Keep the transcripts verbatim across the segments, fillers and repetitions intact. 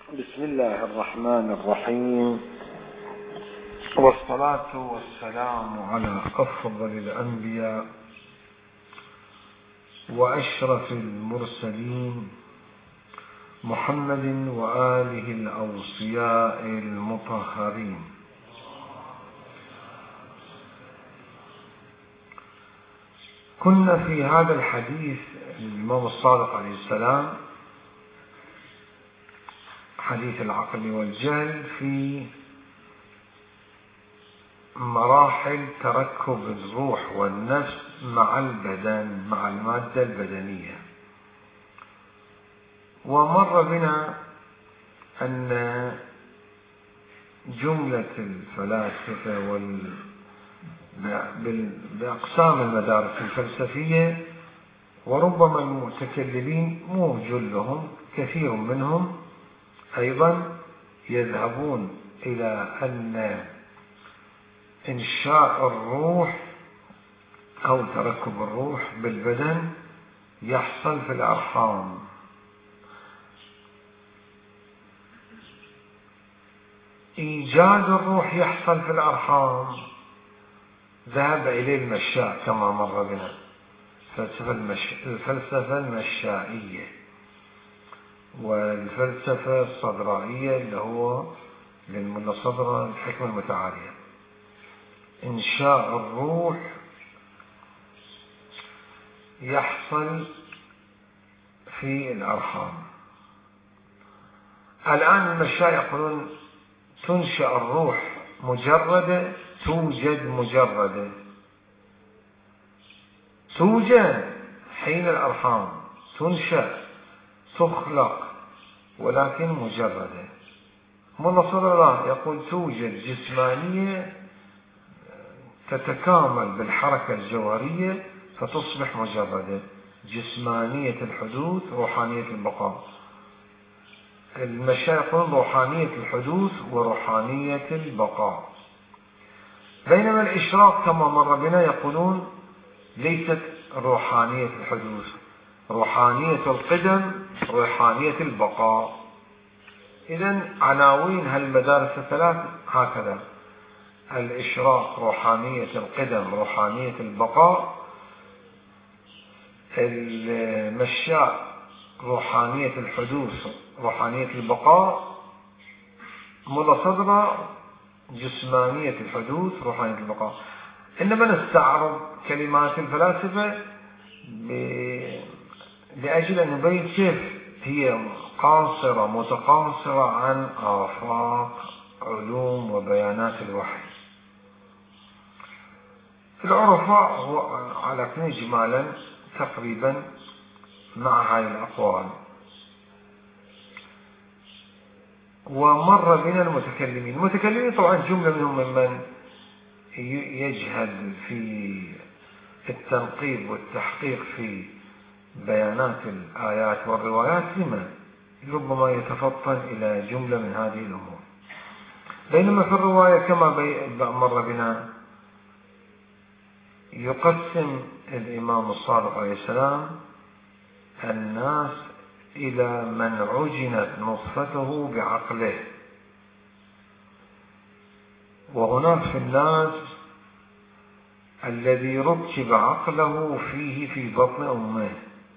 بسم الله الرحمن الرحيم، والصلاة والسلام على أفضل الأنبياء وأشرف المرسلين محمد وآله الأوصياء المطهرين. كنا في هذا الحديث الإمام الصادق عليه السلام، حديث العقل والجهل، في مراحل تركب الروح والنفس مع البدن، مع المادة البدنية. ومر بنا أن جملة الفلاسفة وال بأقسام المدارس الفلسفية، وربما المتكلمين مو جلهم، كثير منهم أيضا يذهبون إلى أن إنشاء الروح أو تركب الروح بالبدن يحصل في الأرحام. إيجاد الروح يحصل في الأرحام ذهب إليه المشاء كما مر بنا، الفلسفة المشائية والفلسفة الصدرائية اللي هو للملا صدرة الحكمة المتعالية. إنشاء الروح يحصل في الأرحام. الآن المشاء يقولون تنشأ الروح مجردة، توجد مجردة، توجد حين الأرحام، تنشأ تخلق ولكن مجردة. ملا صدر الله يقول توجد جسمانية تتكامل بالحركة الجوهرية فتصبح مجردة، جسمانية الحدوث روحانية البقاء. المشايخ يقولون روحانية الحدوث وروحانية البقاء، بينما الإشراق كما مر بنا يقولون ليست روحانية الحدوث، روحانية القدم، روحانية البقاء. إذن عناوين هالمدارس الثلاث هكذا: الإشراق روحانية القدم، روحانية البقاء; المشاء روحانية الحدوث، روحانية البقاء; ملا صدرة جسمانية الحدوث، روحانية البقاء. إنما نستعرض كلمات الفلاسفة لأجل أن نبين كيف هي قاصرة متقاصرة عن آفاق علوم وبيانات الوحي. العرفاء هو على كل إجمالا تقريبا مع هاي الأقوال. ومر بنا المتكلمين، المتكلمين طبعا جملة منهم ممن يجهد في التنقيب والتحقيق في بيانات الآيات والروايات، لما ربما يتفطن إلى جملة من هذه الأمور. بينما في الرواية كما مر بنا يقسم الإمام الصادق عليه السلام الناس إلى من عجنت نطفته بعقله، وهناك في الناس الذي ركب عقله فيه في بطن أمه،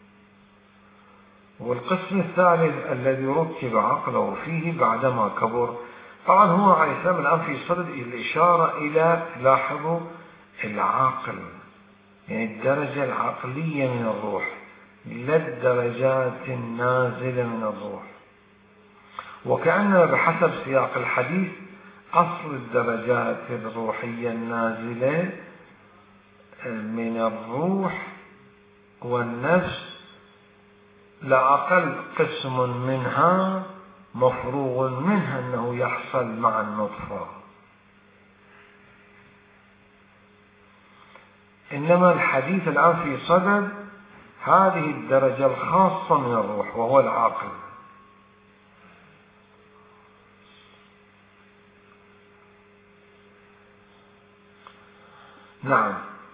والقسم الثالث الذي ركب عقله فيه بعدما كبر. طبعا هو عليه السلام الآن في صدد الإشارة إلى، لاحظوا، العاقل، يعني الدرجة العقلية من الروح، لا الدرجات النازلة من الروح. وكأننا بحسب سياق الحديث أصل الدرجات الروحية النازلة من الروح والنفس لا أقل قسم منها مفروغ منها أنه يحصل مع النطفة. إنما الحديث الآن في صدد هذه الدرجة الخاصة من الروح وهو العاقل. نعم.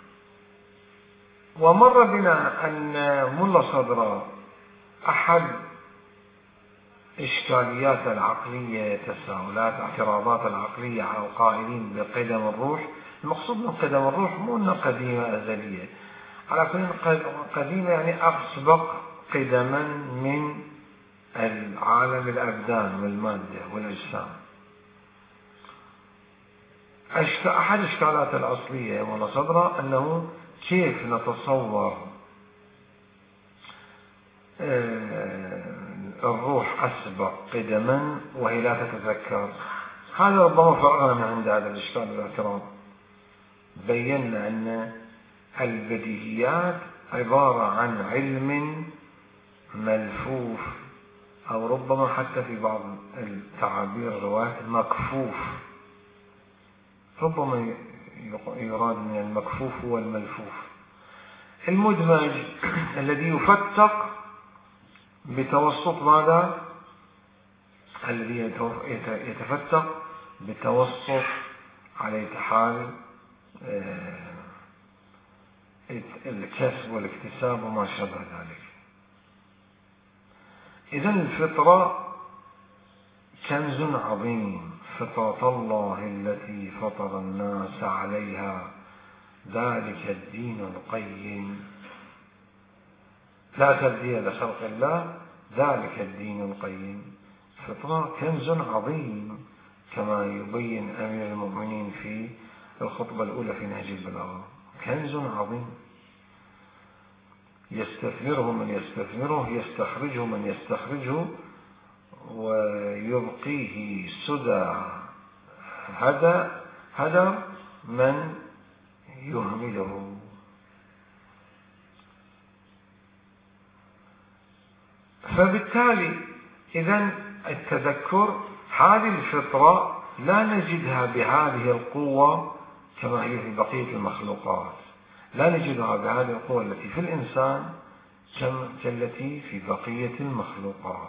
ومر بنا أن ملا صدرة أحد إشكاليات العقلية، تساؤلات، اعتراضات العقلية على القائلين بقدم الروح. المقصود من قدم الروح مو أنها قديمة أزلية، على كل قديمة يعني أسبق قدما من العالم الأبدان والمادة والأجسام. أحد الإشكالات الأصلية ولا صدرة أنه كيف نتصور الروح أسبق قدما وهي لا تتذكر. هذا ربما فرغنا من عند هذا الإشكال والاعتراض. بينا أن البديهيات عبارة عن علم ملفوف، أو ربما حتى في بعض التعابير الروايات مكفوف. ربما يراد من المكفوف هو الملفوف المدمج الذي يفتق بتوسط ماذا؟ الذي يتفتق بتوسط على حال الكسب والاكتساب وما شابه ذلك. إذن الفطرة كنز عظيم، فطرة الله التي فطر الناس عليها ذلك الدين القيم، لا تبديل لخلق الله ذلك الدين القيم. فطرة كنز عظيم كما يبين أمير المؤمنين في الخطبة الأولى في نهج البلاغة، كنز عظيم يستثمره من يستثمره، يستخرجه من يستخرجه، ويبقيه سدى هدى هدى من يهمله. فبالتالي إذن التذكر هذه الفطرة لا نجدها بهذه القوة كما هي في بقية المخلوقات، لا نجدها بهذه القوة التي في الإنسان كالتي في بقية المخلوقات.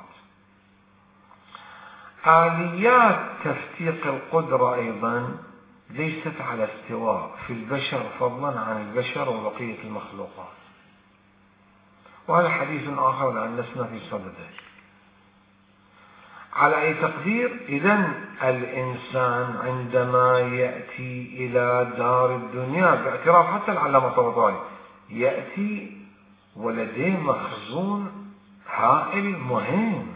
آليات تفتيق القدرة أيضا ليست على استواء في البشر فضلا عن البشر وبقية المخلوقات، وهذا حديث آخر لأنسنا في صدده. على أي تقدير إذن الإنسان عندما يأتي إلى دار الدنيا باعتراف حتى العلامة الطباطبائي يأتي ولديه مخزون هائل مهم.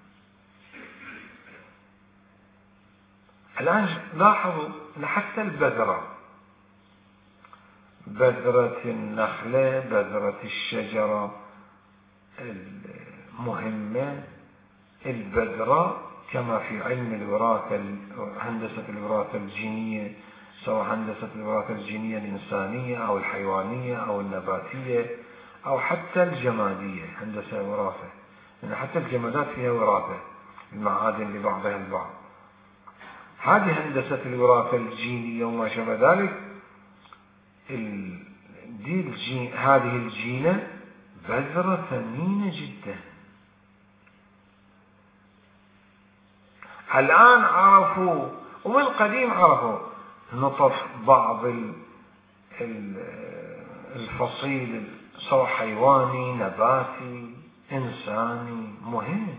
الآن لاحظوا أن حتى البذرة، بذرة النخلة، بذرة الشجرة المهمة، البذرة كما في علم الوراثة، هندسة الوراثة الجينية، سواء هندسة الوراثة الجينية الإنسانية أو الحيوانية أو النباتية أو حتى الجمادية، هندسة الوراثة، لأن حتى الجمادات فيها وراثة، المعادن لبعضها البعض. هذه هندسة الوراثة الجينية وما شابه ذلك. دي الجين، هذه الجينة بذرة ثمينة جدا. الآن عرفوا ومن قديم عرفوا نطف بعض الفصيل سواء حيواني نباتي إنساني مهم.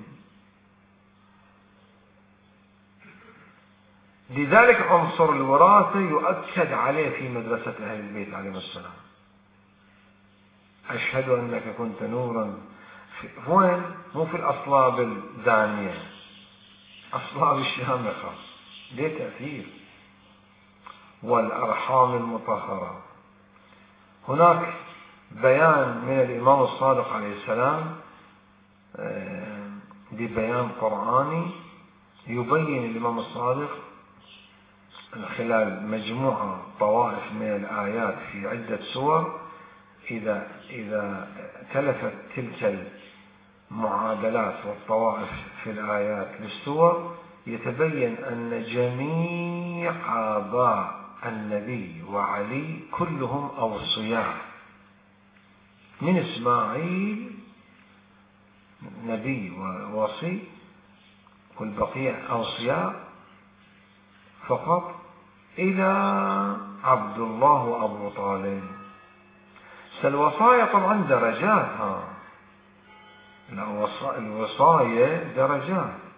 لذلك عنصر الوراثة يؤكد عليه في مدرسة أهل البيت عليهم السلام. أشهد أنك كنت نورا في وين؟ مو في الأصلاب الدانية، أصلاب الشامخة، ليه تأثير. والأرحام المطهرة. هناك بيان من الإمام الصادق عليه السلام ببيان قرآني يبين الإمام الصادق خلال مجموعة طوائف من الآيات في عدة سور، إذا إذا تلفت تلك المعادلات والطوائف في الآيات للسور يتبين أن جميع آباء النبي وعلي كلهم أوصياء، من إسماعيل نبي ووصي والبقية أوصياء فقط إلى عبد الله وأبو طالب. فالوصايا طبعا درجات، ها الوصايا درجات.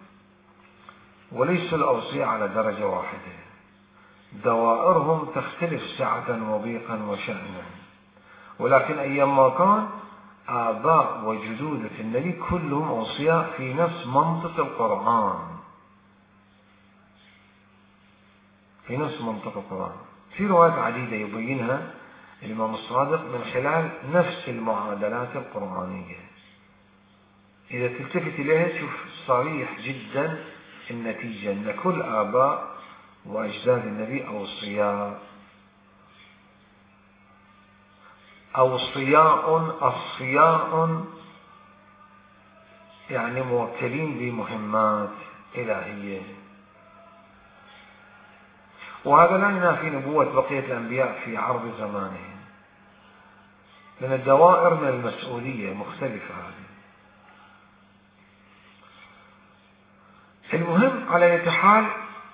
وليس الأوصياء على درجة واحدة، دوائرهم تختلف سعة وضيقا وشأنا، ولكن أيما كان آباء وجدودة النبي كلهم أوصياء في نفس منطق القرآن، في نفس منطق القرآن. في روايات عديدة يبينها الإمام الصادق من خلال نفس المعادلات القرآنية، إذا تلتفت إليها تشوف صريح جدا النتيجة أن كل آباء وأجداد النبي أوصياء، أوصياء أصفياء، يعني موكلين بمهمات إلهية. وهذا لا ينافي نبوة بقية الأنبياء في عرض زمانهم، لأن الدوائر من المسؤولية مختلفة. هذه المهم على أي حال،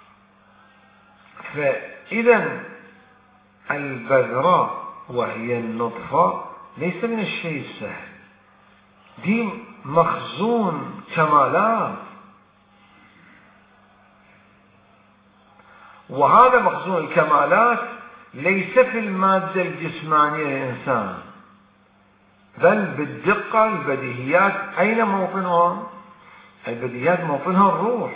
فإذا البذرة وهي النطفة ليس من الشيء السهل، دي مخزون كمالات، وهذا مخزون الكمالات ليس في المادة الجسمانية للإنسان، بل بالدقة البديهيات. أين موطنها؟ البديهيات موطنها الروح.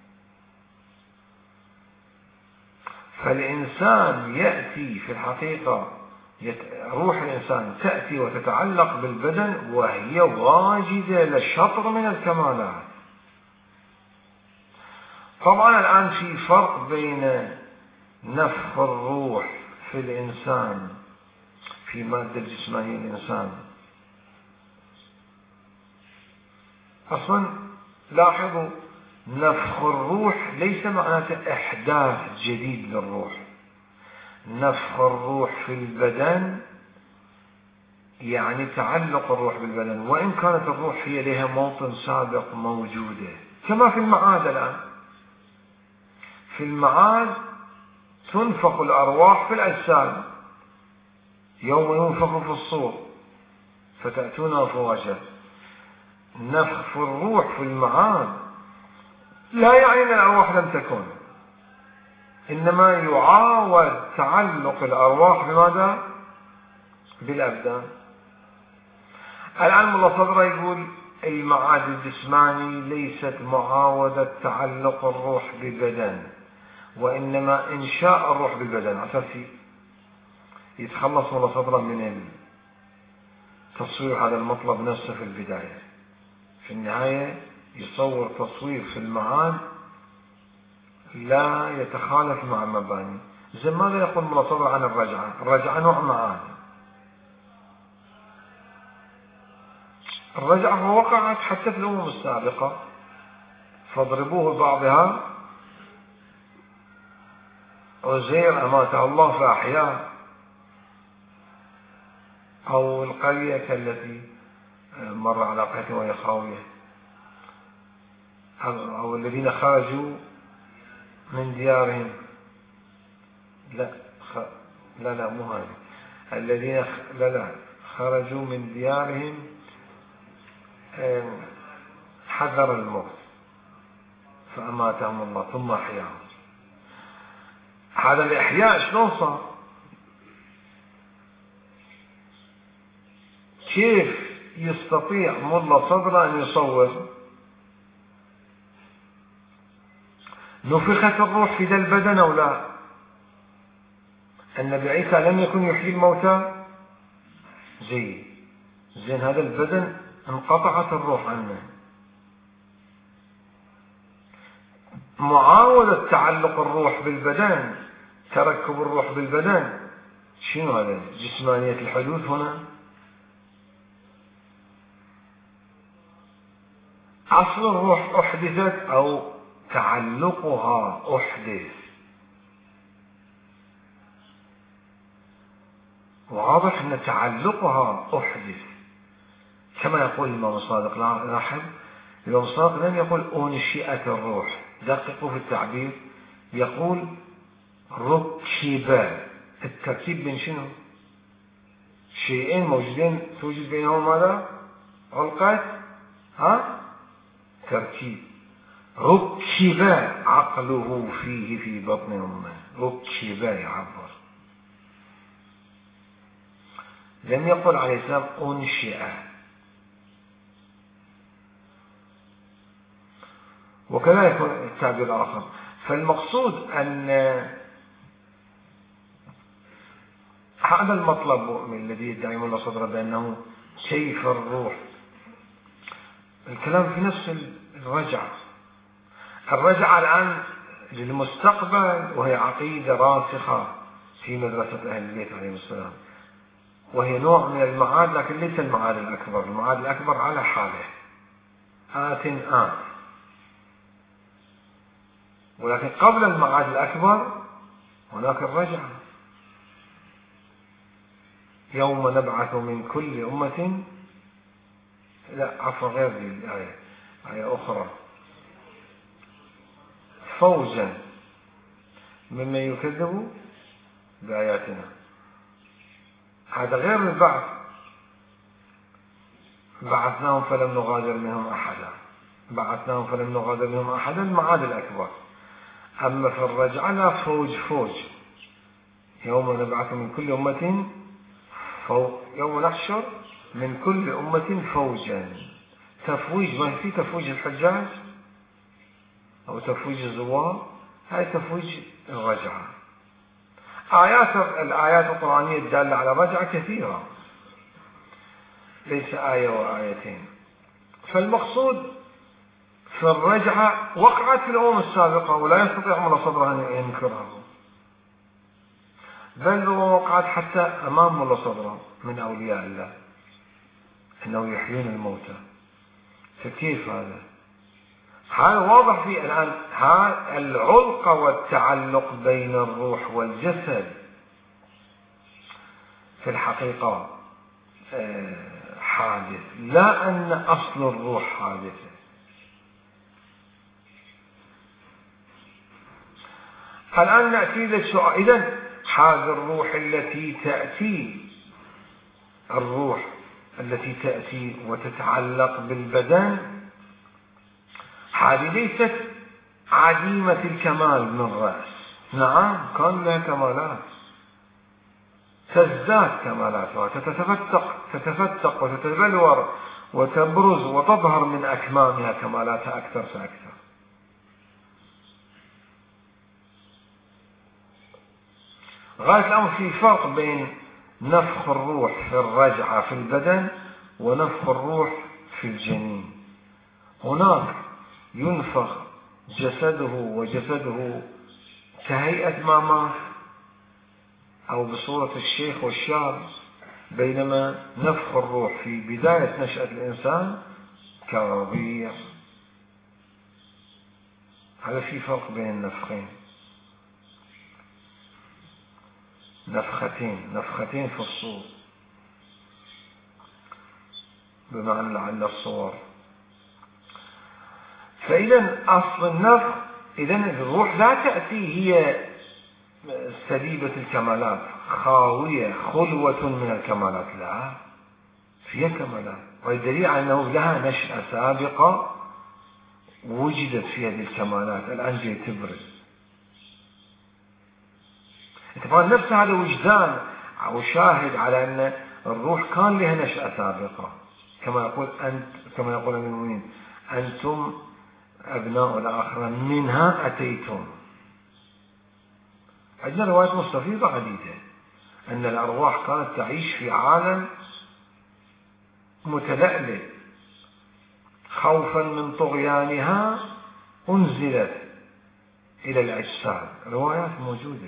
فالإنسان يأتي في الحقيقة، روح الإنسان تأتي وتتعلق بالبدن وهي واجدة لشطر من الكمالات. طبعا الآن في فرق بين نفخ الروح في الإنسان في مادة الجسمانية للإنسان. أصلا لاحظوا، نفخ الروح ليس معناته إحداث جديد للروح. نفخ الروح في البدن يعني تعلق الروح بالبدن، وإن كانت الروح هي لها موطن سابق موجودة، كما في المعاد. الآن في المعاد تنفخ الأرواح في الأجساد، يوم ينفخ في الصور فتأتون أفواجا. نفخ في الروح في المعاد لا يعني أن الأرواح لم تكن، إنما يعاود تعلق الأرواح بماذا؟ بالأبدان. الآن ملا صدره يقول المعاد الجسماني ليست معاودة تعلق الروح ببدن، وإنما إنشاء الروح بالبدن، عشان يتخلص ملا صدره من تصوير هذا المطلب نفسه في البداية. في النهاية يصور تصوير في المعاد لا يتخالف مع المباني. زي ماذا يقول ملا صدره عن الرجعة؟ الرجعة نوع معاد. الرجعة وقعت حتى في الأمم السابقة، فاضربوه بعضها، عزير أماته الله فأحياه، أو القرية التي مر على قرية وهي خاوية، أو الذين خرجوا من ديارهم. لا خ... لا لا مو هذه الذين خ... لا لا خرجوا من ديارهم حذر الموت فأماتهم الله ثم أحياهم. هذا الإحياء شلون صار؟ كيف يستطيع ملا صدره أن يصور نفخت الروح في ذا البدن أو لا؟ النبي عيسى لم يكن يحيي الموتى، زي زين هذا البدن انقطعت الروح عنه. معاودة تعلق الروح بالبدن، تركب الروح بالبدن، شنو هذا؟ جسمانية الحدوث هنا. أصل الروح أحدثت أو تعلقها أحدث، واضح أن تعلقها أحدث كما يقول الإمام الصادق. لاحظ الإمام الصادق لم يقول أنشئت الروح، دققوا في التعبير، يقول ركب. التركيب بين شنو؟ شيئين موجودين توجد بينهما ماذا؟ علقة ها؟ تركيب. ركب عقله فيه في بطن أمه، ركب يعبر، لم يقل عليه السلام أنشئ. وكذلك التعبير الآخر. فالمقصود أن هذا المطلب الذي يدعي الله صدره بأنه كيف الروح، الكلام في نفس الرجعة. الرجعة الآن للمستقبل، وهي عقيدة راسخة في مدرسة أهل البيت عليهم السلام، وهي نوع من المعاد، لكن ليس المعاد الأكبر. المعاد الأكبر على حاله، آت آت. ولكن قبل المعاد الأكبر هناك الرجعة. يوم نبعث من كل أمة، لا عفوا غير دي الآية، آية أخرى، فوجا ممن يكذب بآياتنا. هذا غير البعث، بعثناهم فلم نغادر منهم أحدا، بعثناهم فلم نغادر منهم أحدا، المعاد الأكبر. أما في الرجعة لا، فوج فوج، يوم نبعث من كل أمة فوج، يوم نحشر من كل أمة فوجا. تفويج، ما في تفويج الحجاج أو تفويج الزوار، هاي تفويج الرجعة. آيات الآيات القرآنية الدالة على الرجعة كثيرة، ليس آية وآيتين. فالمقصود في الرجعة وقعت في الأمم السابقة، ولا يستطيع ملا صدره أن ينكرها، بل وقعت حتى أمام ملا صدره من أولياء الله أنه يحيون الموتى. فكيف هذا؟ هذا واضح في الآن هذا العلقة والتعلق بين الروح والجسد في الحقيقة حادث، لا أن أصل الروح حادثة. الآن نأتي للسؤال، إذن هذه الروح التي تأتي، الروح التي تأتي وتتعلق بالبدن، هذه ليست عديمة الكمال من رأس. نعم كان لها كمالات، تزداد كمالاتها، تتفتق تتفتق وتتبلور وتبرز وتظهر من أكمامها كمالاتها أكثر فأكثر. غاية الأمر في فرق بين نفخ الروح في الرجعة في البدن ونفخ الروح في الجنين. هناك ينفخ جسده وجسده كهيئة ما مات أو بصورة الشيخ والشاب، بينما نفخ الروح في بداية نشأة الإنسان كرضيع. هذا في فرق بين النفخين، نفختين نفختين في الصور، بمعنى لعل الصور. فإذا أصل النفخ، إذا الروح لا تأتي هي سليبة الكمالات، خاوية خلوة من الكمالات، لا، فيها كمالات، والدليل على أنه لها نشأة سابقة وجدت فيها هذه الكمالات، الآن جاي تبرز. طبعا نفس هذا وجدان أو شاهد على أن الروح كان لها نشأة سابقة، كما يقول أنت، كما يقول المؤمنين أنتم أبناء الآخرة منها أتيتم. عندنا روايات مستفيضة عديدة أن الأرواح كانت تعيش في عالم متلألئ، خوفا من طغيانها أنزلت إلى الأجساد، روايات موجودة.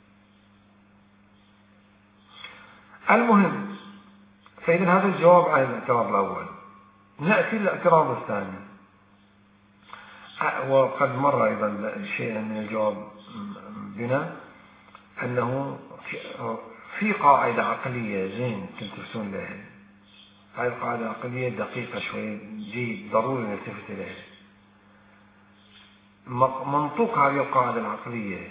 المهم، فإذا هذا الجواب عن الاعتراض الأول. نأتي للاعتراض الثاني، وقد مر أيضا شيئا من الجواب بنا، أنه في قاعدة عقلية زين تلتفتون لها. هذه القاعدة عقلية دقيقة شوي، جيد ضروري نلتفت إليها. منطوق هذه القاعدة العقلية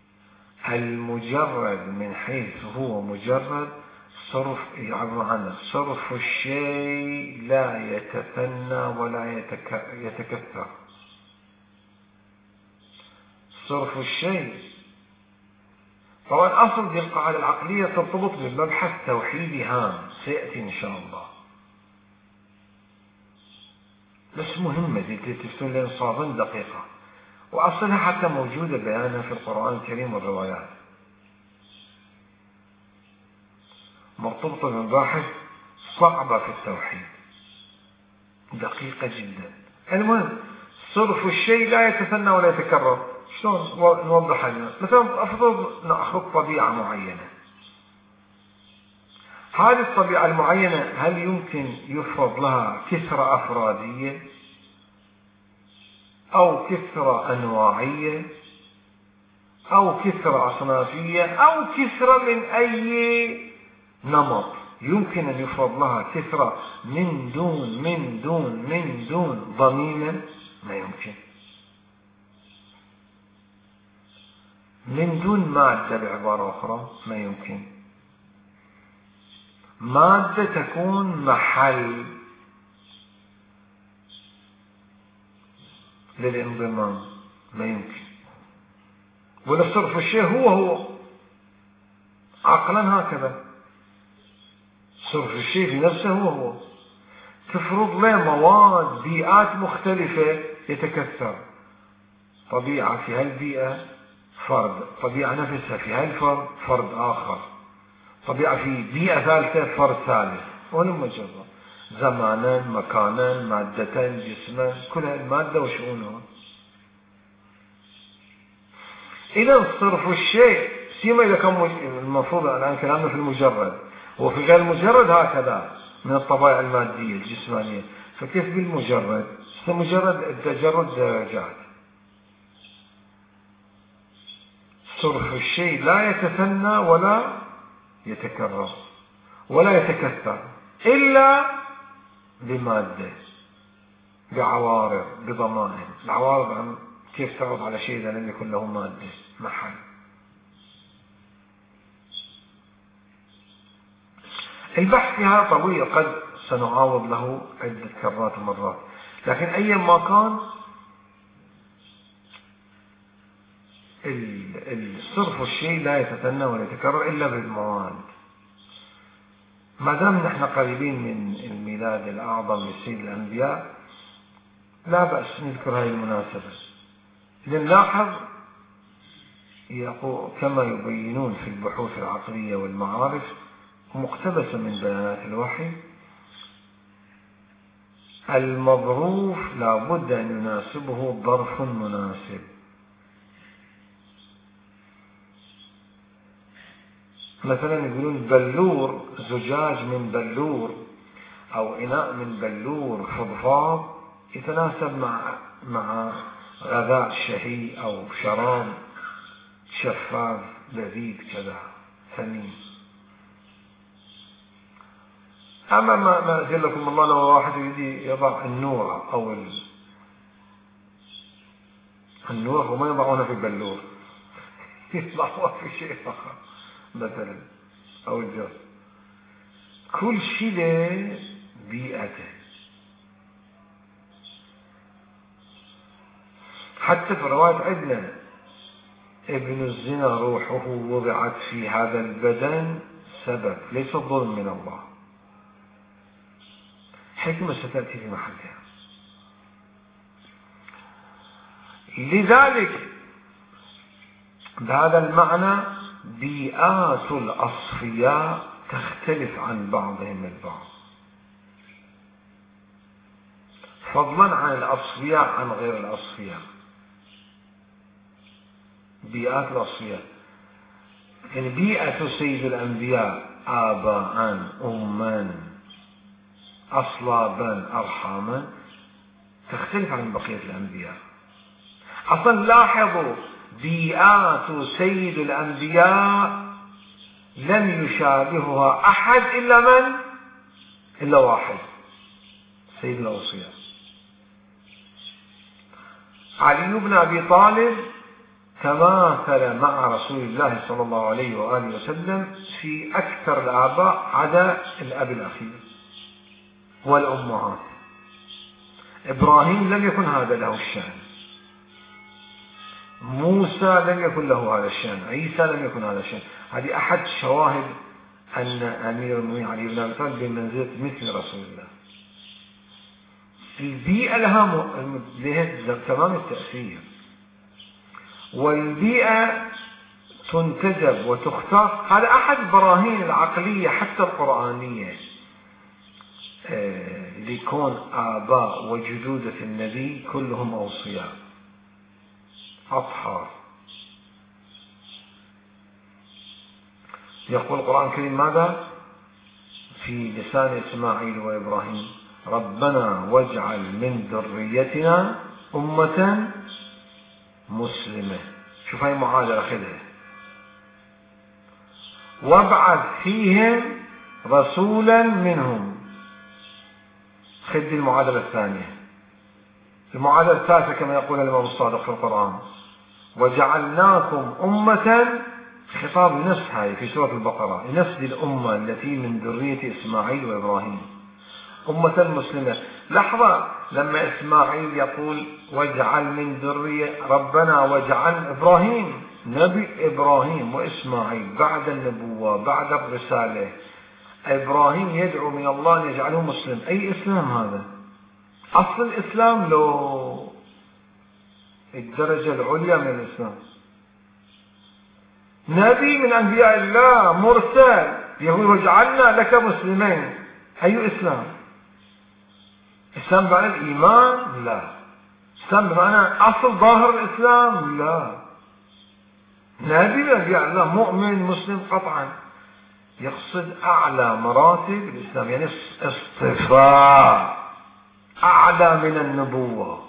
المجرد من حيث هو مجرد صرف يعبر عنه صرف الشيء لا يتثنى ولا يتكثر. صرف الشيء. طبعا أصل دي القاعدة العقلية ترتبط بمبحث توحيدي هام سيأتي إن شاء الله، بس مهمة دي تفتون لين صابن دقيقة، وأصلها حتى موجودة بيانها في القرآن الكريم والروايات، مرتبطة بمباحث صعبة في التوحيد دقيقة جدا. المهم صرف الشيء لا يتثنى ولا يتكرر. شلون نوضح لنا؟ مثلا أفضل نأخذ طبيعة معينة، هذه الطبيعة المعينة هل يمكن يفرض لها كثرة أفرادية أو كثرة أنواعية أو كثرة أصنافية أو كثرة من أي نمط؟ يمكن أن يفرض لها كثرة من دون من دون من دون ضميمة؟ ما يمكن. من دون مادة بعبارة أخرى ما يمكن. مادة تكون محل للانضمام ما يمكن. ولا صرف الشيء هو هو عقلا هكذا، صرف الشيء في نفسه هو هو. تفرض له مواد بيئات مختلفة يتكثر، طبيعة في هالبيئة فرد، طبيعة نفسها في هالفرد فرد آخر، طبيعة في بيئة ثالثة فرد ثالث، ولما جرى زمانا مكانا مادتان جسما، كل هالمادة وشؤونها. إذا صرف الشيء سيما إذا كان المفروض الآن كلامنا في المجرد، وفي غير المجرد هكذا من الطبائع المادية الجسمانية، فكيف بالمجرد؟ مجرد التجرد درجات. صرف الشيء لا يتثنى ولا يتكرر ولا يتكثر إلا بمادة، بعوارض، بضمائر. العوارض عن كيف تعرض على شيء إذا لم يكن له مادة محل. البحث في هذا طويل، قد سنعاود له عدة كرات ومرات، لكن أيا ما كان الصرف الشيء لا يتثنى ولا يتكرر إلا بالمواد. ما دام نحن قريبين من الميلاد الأعظم لسيد الأنبياء لا بأس نذكر هذه المناسبة. لنلاحظ كما يبينون في البحوث العقلية والمعارف مقتبسة من بيانات الوحي، المظروف لا بد أن يناسبه ظرف مناسب. مثلا يقولون بلور، زجاج من بلور أو إناء من بلور فضفاض يتناسب مع مع غذاء شهي أو شراب شفاف لذيذ كذا ثمين. أما ما أزل لكم الله لو واحد يجي يضع النور أو النور وما يضعونه في البلور، يضعونه في شيء آخر مثلا أو الجر. كل شيء له بيئته. حتى في رواية عندنا ابن الزنا روحه وضعت في هذا البدن سبب، ليس ظلم من الله، حكمة ستأتي في محلها. لذلك بهذا المعنى بيئات الأصفياء تختلف عن بعضهم البعض، فضلا عن الأصفياء عن غير الأصفياء. بيئات الأصفياء يعني بيئة سيد الأنبياء آباء أما أصلابا أرحاما تختلف عن بقية الأنبياء. أصلا لاحظوا بيئات سيد الأنبياء لم يشابهها أحد إلا من؟ إلا واحد، سيد الأوصياء علي بن أبي طالب تماثل مع رسول الله صلى الله عليه وآله وسلم في أكثر الآباء عدا الأب الأخير والأمهات. إبراهيم لم يكن هذا له الشأن، موسى لم يكن له هذا الشأن، عيسى لم يكن هذا الشأن. هذه أحد شواهد أن أمير المؤمنين علي بن أبي طالب بمنزلة مثل رسول الله. البيئة لها لها تمام التأثير، والبيئة تنتجب وتختار. هذا أحد براهين العقلية حتى القرآنية لكون آباء وجدودة النبي كلهم أوصياء أطهار. يقول القرآن الكريم ماذا في لسان إسماعيل وإبراهيم؟ ربنا واجعل من ذريتنا أمة مسلمة. شوف هاي معادلة خذها. وابعث فيهم رسولا منهم. خذ المعادلة الثانية. المعادلة الثالثة كما يقول الإمام الصادق في القرآن وجعلناكم أمة، خطاب لنفس هاي في سورة البقرة، لنفس الأمة التي من ذرية إسماعيل وإبراهيم أمة مسلمة. لحظة، لما إسماعيل يقول واجعل من ذرية ربنا واجعل إبراهيم، نبي إبراهيم وإسماعيل بعد النبوة بعد الرسالة، إبراهيم يدعو من الله أن يجعله مسلم. أي إسلام هذا؟ أصل الإسلام لو الدرجة العليا من الإسلام. نبي من أنبياء الله مرسل يقول وجعلنا لك مسلمين. أي إسلام؟ إسلام بمعنى الإيمان؟ لا. إسلام بمعنى أصل ظاهر الإسلام؟ لا. نبي من أنبياء الله مؤمن مسلم قطعا. يقصد أعلى مراتب الإسلام، يعني اصطفاء أعلى من النبوة.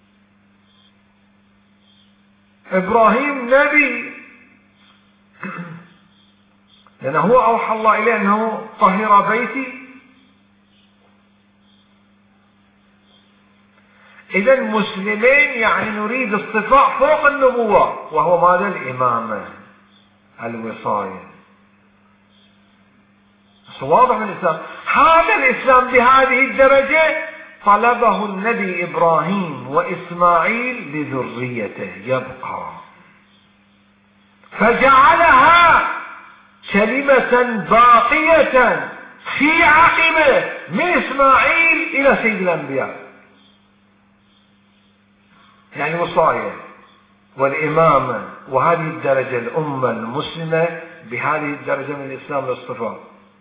إبراهيم نبي لأنه هو أوحى الله إليه أنه طهر بيتي. إذا مسلمين يعني نريد اصطفاء فوق النبوة، وهو ماذا؟ الإمامة، الوصاية. واضح من الإسلام. هذا الإسلام بهذه الدرجة طلبه النبي إبراهيم وإسماعيل لذريته يبقى، فجعلها كلمة باقية في عقبه من إسماعيل إلى سيد الأنبياء، يعني وصاية والإمامة. وهذه الدرجة الأمة المسلمة بهذه الدرجة من الإسلام الاصطفاء.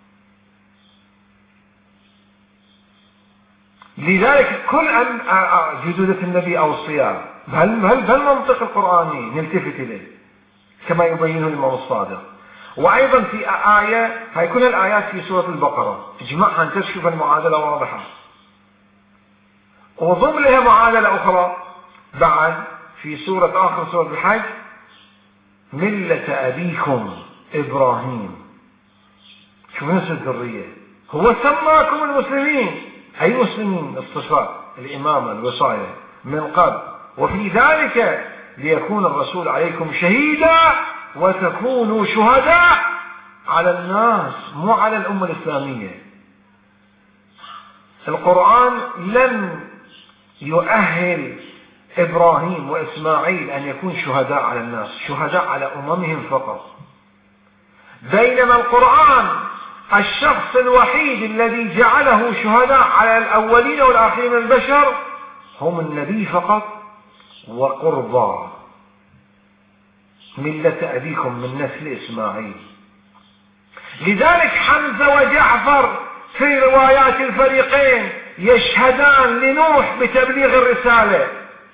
لذلك كل أن جدودة النبي أوصياء بهالمنطق القرآني نلتفت إليه كما يبينه الإمام الصادق. وأيضا في آية، هاي كل الآيات في سورة البقرة اجمعها أن تشوف المعادلة واضحة، وضم لها معادلة أخرى بعد في سورة آخر سورة الحج ملة أبيكم إبراهيم. شوف نفس الذرية، هو سماكم المسلمين. أي مسلمين؟ الصفاء، الإمامة، الوصاية من قبل، وفي ذلك ليكون الرسول عليكم شهيدا وتكونوا شهداء على الناس، مو على الأمة الإسلامية. القرآن لم يؤهل إبراهيم وإسماعيل أن يكون شهداء على الناس، شهداء على أممهم فقط. بينما القرآن الشخص الوحيد الذي جعله شهداء على الأولين والآخرين من البشر هم النبي فقط وقربى ملة أبيكم من نسل إسماعيل. لذلك حمزة وجعفر في روايات الفريقين يشهدان لنوح بتبليغ الرسالة،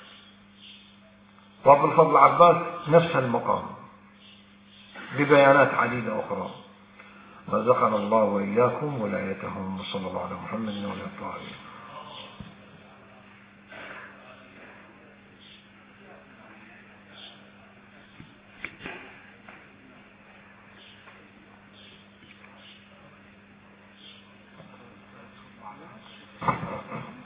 وأبو الفضل العباس نفس المقام ببيانات عديدة أخرى. رزقنا الله وإياكم ولايتهم، وصلى الله على محمد وعلى آله وصحبه. Thank you.